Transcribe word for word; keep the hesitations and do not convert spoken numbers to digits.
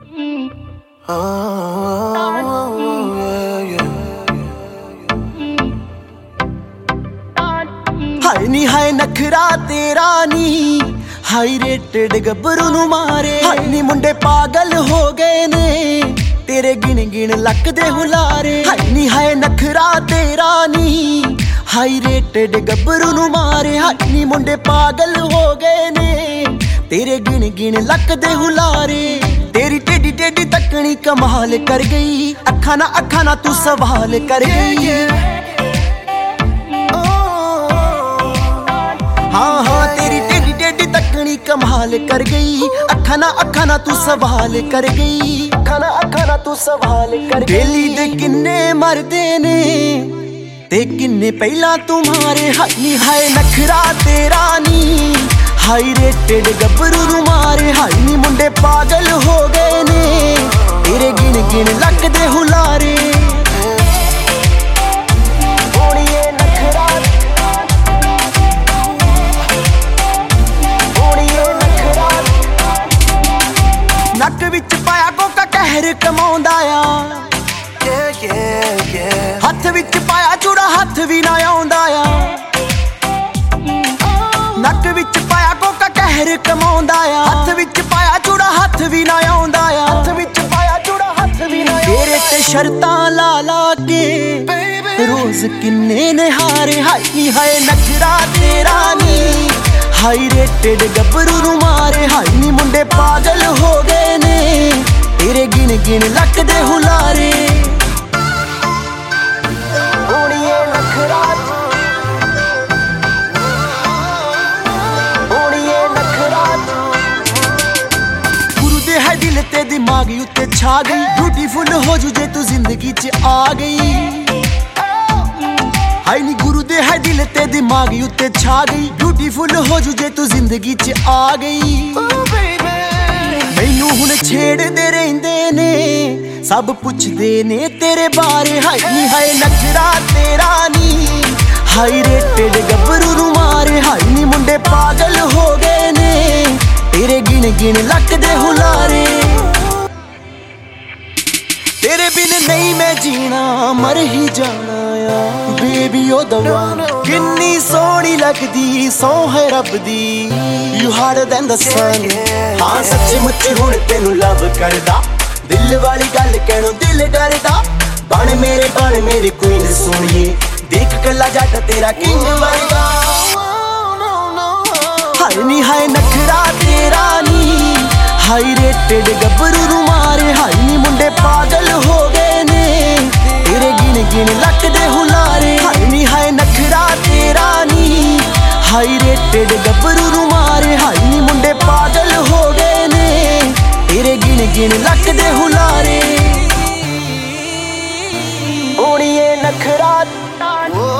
हाय नी हाय नखरा तेरा नी high rated गब्बरू नू मारे। हाय नी मुंडे पागल हो गए ने तेरे गिन गिन लक दे हुलारे। हाय नी हाय नखरा तेरा नी हाई रेटेड गब्बरू नू मारे। हाय नी मुंडे पागल हो गए ने तेरे गिन गिन लक दे हुलारे। तेरी टेडी टेडी तकनी कमाल कर गई, अखा ना अखा ना तू सवाल कर गई। हाँ हाँ तेरी टेडी टेडी तकनी कमाल कर गई, अखा ना अखा ना तू सवाल कर गई। अखा ना अखा ना तू सवाल कर गई। बेली दे किन्ने मरदे ने ते किन्ने पहला तुम्हारे। हाय नी हाय नखरा तेरा नी हाई रेटेड गब्बरू नू मारे। हाय नी मुंडे पागल हो गए ने तेरे गिन गिन लक दे हुलारे। नक विच पाया कोका कहर कमाउंदा आ, हथ विच पाया चूड़ा हथ भी ना आउंदा आ। नक विच पाया कोका कहर कमाउंदा आ, हथ विच पाया चूड़ा हथ भी ना आउंदा आ। हथ विच पाया चूड़ा हथ भी ना तेरे ते शर्तां ला ला के रोज किन्ने ने हारे। हाय नी हाय नखरा तेरा नी हाई रेटेड गब्बरू नू मारे। हाय नी मुंडे पागल हो गए ने तेरे गिन गिन लक दे हुलारे। ओड़िए नखरा ओड़िए नखरा गुरु दे है दिल ते दिमाग उत्ते छा गई। ब्यूटीफुल हो जू जे तू जिंदगी च आ गई। हाय नी गुरु दे है दिल ते दिमाग उत्ते छा गई। ब्यूटीफुल हो जू जे तू जिंदगी च आ गई। मैनू हुण छेड़दे रहिंदे ने सब पुछदे ने तेरे बारे। हाय नी हाय नखरा तेरा नी हाई रेटेड गब्बरू नू मारे। हाय नी मुंडे पागल हो गए ने तेरे गिन गिन लक दे हुलारे। तेरे बिन नहीं मैं जीना मर ही जाना आ बेबी ओ दवा। किन्नी सोहनी लगदी सौ है रब दी you harder than the sun. हाँ सच्ची मुच्ची हुण तेनू लव करदा, दिल वाली गल कहणों दिल डरदा। बन मेरे बन मेरी क्वीन सोहणीए देख कला जट तेरा किंग वर्गा। हाय नी हाय नखरा तेरा नी हाई रेटेड गब्बरू नू मारे। हाय नी मुंडे पागल हो गए ने तेरे गिन गिन लक दे हुलारे। हाय नी हाय नखरा तेरा नी हाई रेटेड गब्बरू नू मारे। हाय नी मुंडे पागल हो गए ने तेरे गिन गिन लक दे हुलारे। ओड़िए नखरा